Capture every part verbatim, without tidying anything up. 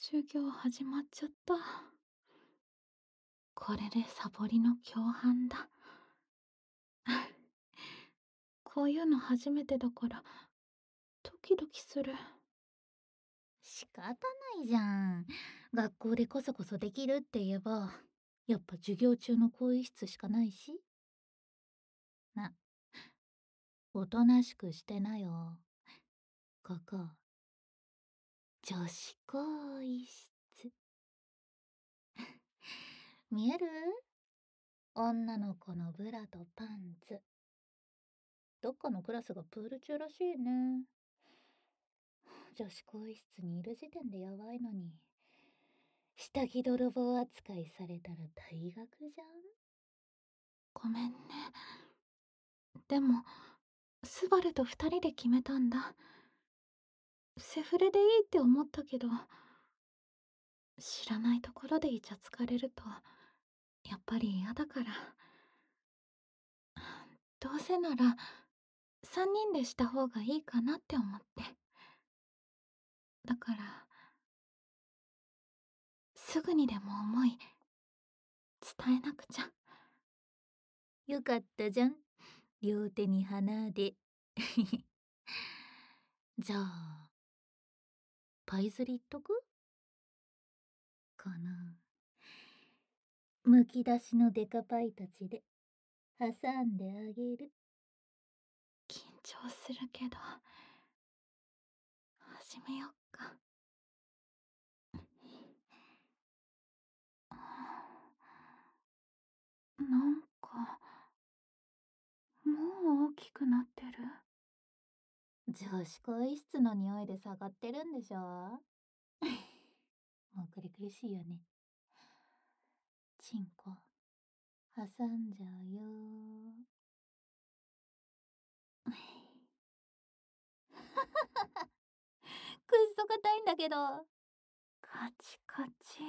授業始まっちゃった。これでサボりの共犯だ。こういうの初めてだからドキドキする。 仕方ないじゃん。学校でこそこそできるって言えばやっぱ授業中の更衣室しかないし。な、おとなしくしてなよ。ここ女子更衣室。見える？女の子のブラとパンツ。どっかのクラスがプール中らしいね。女子更衣室にいる時点でやばいのに、下着泥棒扱いされたら退学じゃん。 ごめんね。でもスバルと二人で決めたんだ。セフレでいいって思ったけど、知らないところでイチャつかれるとやっぱり嫌だから。どうせなら三人でした方がいいかなって思って。だからすぐにでも思い伝えなくちゃ。 よかったじゃん、両手に花で。じゃあパイズリっとくかな。むき出しのデカパイたちで挟んであげる。 緊張するけど始めよっか。なんかもう大きくなってる。 女子更衣室の匂いで下がってるんでしょ。もうくり苦しいよね。チンコ挟んじゃうよ。くっそ硬いんだけど。 カチカチ。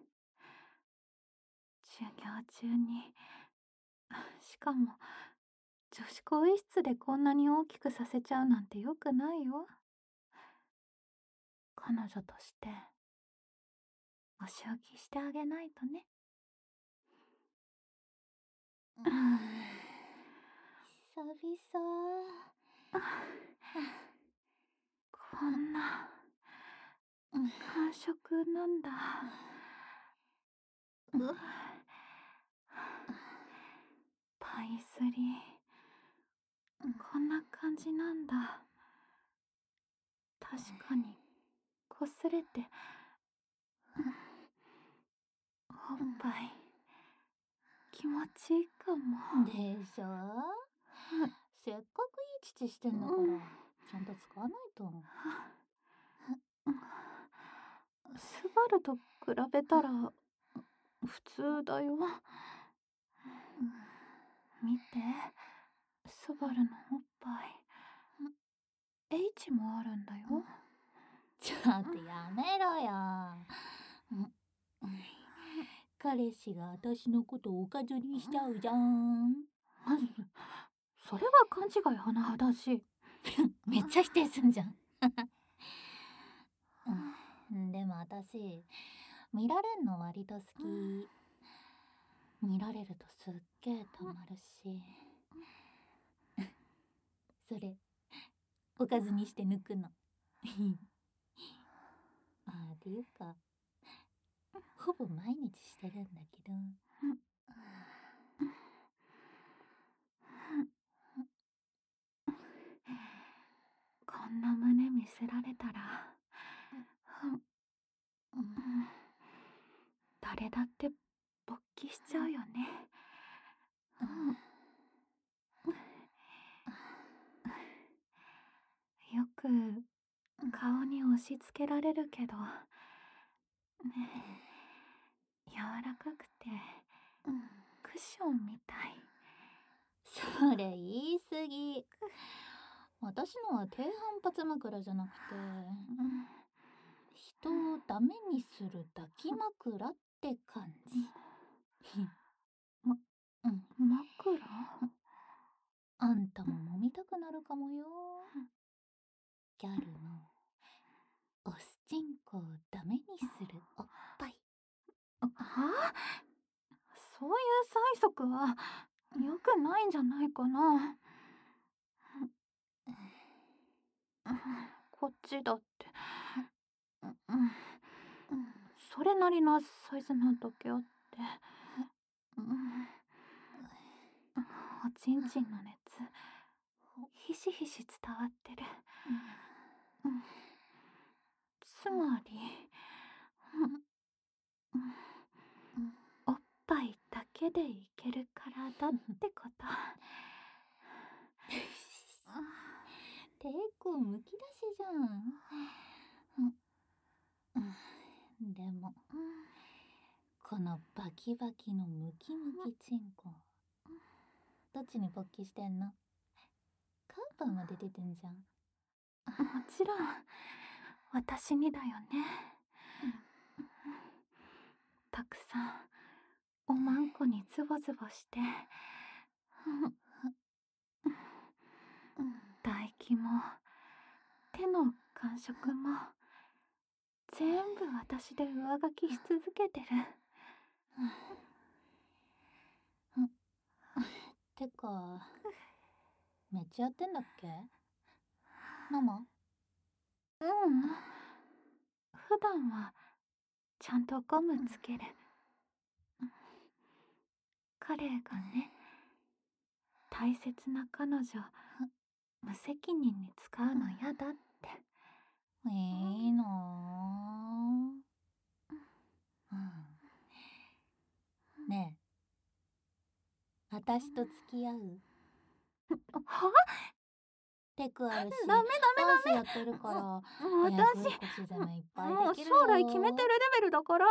授業中に、しかも女子更衣室でこんなに大きくさせちゃうなんてよくないよ。彼女としてお仕置きしてあげないとね。 うん、久々。 こんな感触なんだ。パイスリこんな感じなんだ。確かに擦れておっぱい気持ちいいかも。 でしょ。せっかくいい父してんだからちゃんと使わないと。 スバルと比べたら普通だよ。見て、スバルのおっぱい H もあるんだよ。 ちょっとやめろよ。彼氏が私のことをおかずにしちゃうじゃん。 それは勘違い甚だしい。 めっちゃ否定すんじゃん。でも私見られんの割と好き。見られるとすっげえたまるし。それおかずにして抜くの。あーっていうかほぼ毎日してるんだけど。 こんな胸見せられたら、誰だって勃起しちゃうよね。よく顔に押し付けられるけど、ね、柔らかくてクッションみたい。 それ言い過ぎ。私のは低反発枕じゃなくて、人をダメにする抱き枕って感じ。 ま、うん、枕？ あんたも揉みたくなるかもよ。ギャルの押すチンコをダメにするおっぱい。 はあ、そういう催促は良くないんじゃないかな。こっちだって、それなりのサイズなだけあって、おちんちんの熱ひしひし伝わってる。つまりおっぱいだけでいけるからだってこと。 抵抗むき出しじゃん。でもこのバキバキのムキムキチンコ、どっちに勃起してんの？カウパーまで出てんじゃん。 もちろん私にだよね。たくさんおまんこにズボズボして、唾液も手の感触も全部私で上書きし続けてる。 てかめっちゃやってんだっけママ？ うん、普段はちゃんとゴムつける。彼がね、大切な彼女無責任に使うのやだって。 いいのー、ねえ、私と付き合う？ は？ テクあるし、 ダメダメダンスやってるから、 私早くこち攻めいっぱいもうできるよ。 将来決めてるレベルだから。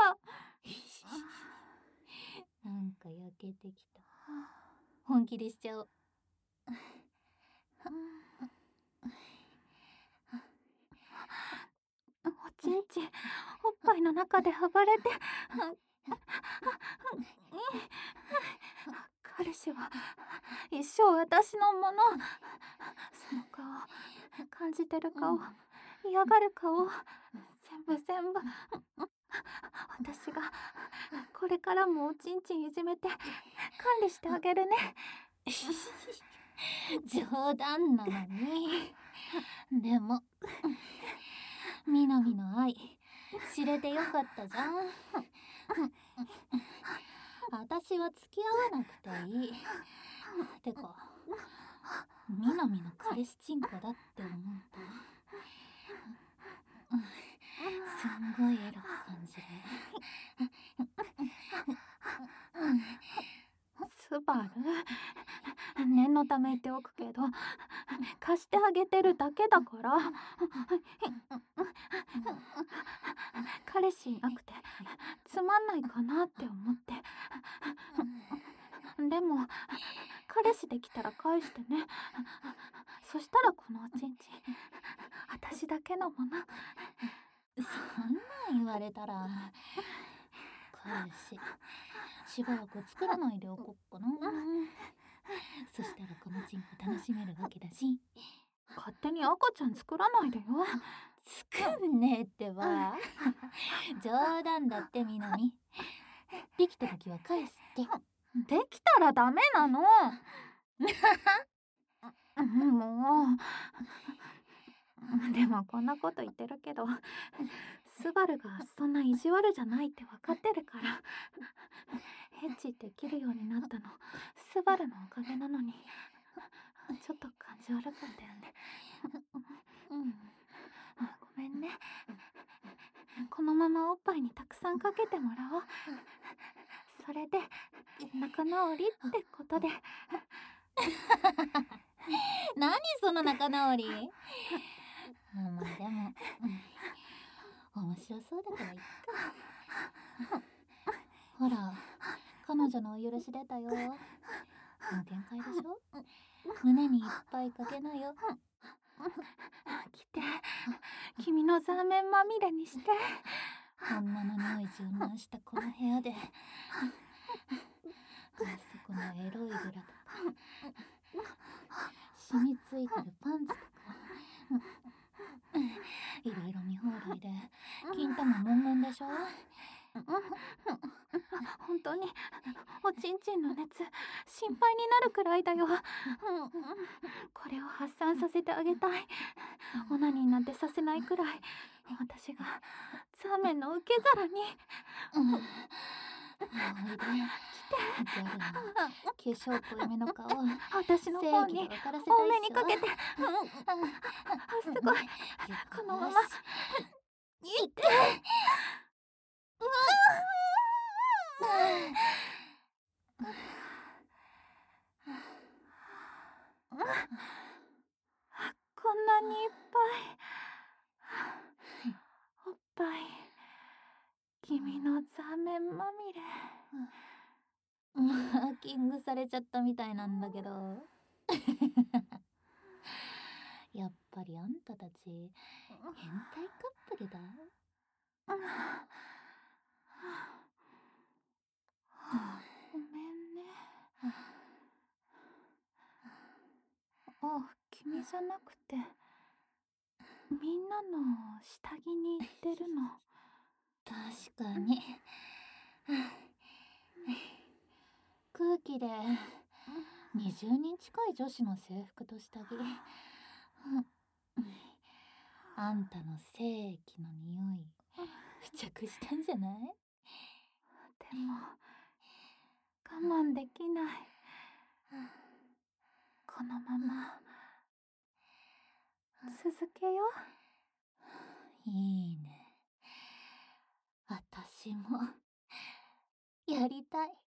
なんか焼けてきた。本気でしちゃおう。 おちんちんおっぱいの中で暴れて、彼氏は一生私のもの。その顔、感じてる顔、嫌がる顔、全部全部私がこれからもおちんちんいじめて管理してあげるね。 冗談なのに。でもみなみの愛知れてよかったじゃん。私は付き合わなくていい。てかみなみの彼氏チンコだって思うとすんごいエロく感じる。 スバル、念のため言っておくけど、貸してあげてるだけだから。彼氏いなくてつまんないかなって思って。でも彼氏できたら返してね。そしたらこのおちんちん私だけのもの。 そんなん言われたら彼氏しばらく作らないでおこっかな。そしたらこのチンコ楽しめるわけだし。 勝手に赤ちゃん作らないでよ。 作んねえってば。冗談だってみなみ。できた時は返すって。 できたらダメなの。もうでもこんなこと言ってるけど、スバルがそんな意地悪じゃないって分かってるから。エッチできるようになったのスバルのおかげなのに、ちょっと感じ悪かったよね。ごめんね。このままおっぱいにたくさんかけてもらおう。それで仲直りってことで。 何その仲直り。まあでも面白そうだからいっか。ほら彼女のお許し出たよ。もう限界でしょ。胸にいっぱいかけなよ。 来て、君のザーメンまみれにして。 女の匂い充満したこの部屋であそこのエロいブラとか染みついてるパンツとかいろいろ見放題で本当におちんちんの熱心配になるくらいだよ。これを発散させてあげたい。オナニーなんてさせないくらい私がザーメンの受け皿に。 うんおいで。ギャルの化粧濃いめの顔私の方に正義で分からせたいっしょ。 多めにかけて。すごい。このままいってうわこんなにいっぱいおっぱい君のザーメンまみれ。 マーキングされちゃったみたいなんだけどやっぱりあんたたち変態カップルだ。 ごめんね。あ、君じゃなくてみんなの下着に行ってるの。 確かに空気でにじゅうにん近い女子の制服と下着あんたの精液の匂い付着したんじゃない？ でも我慢できない。このまま続けよう。いいね。私もやりたい。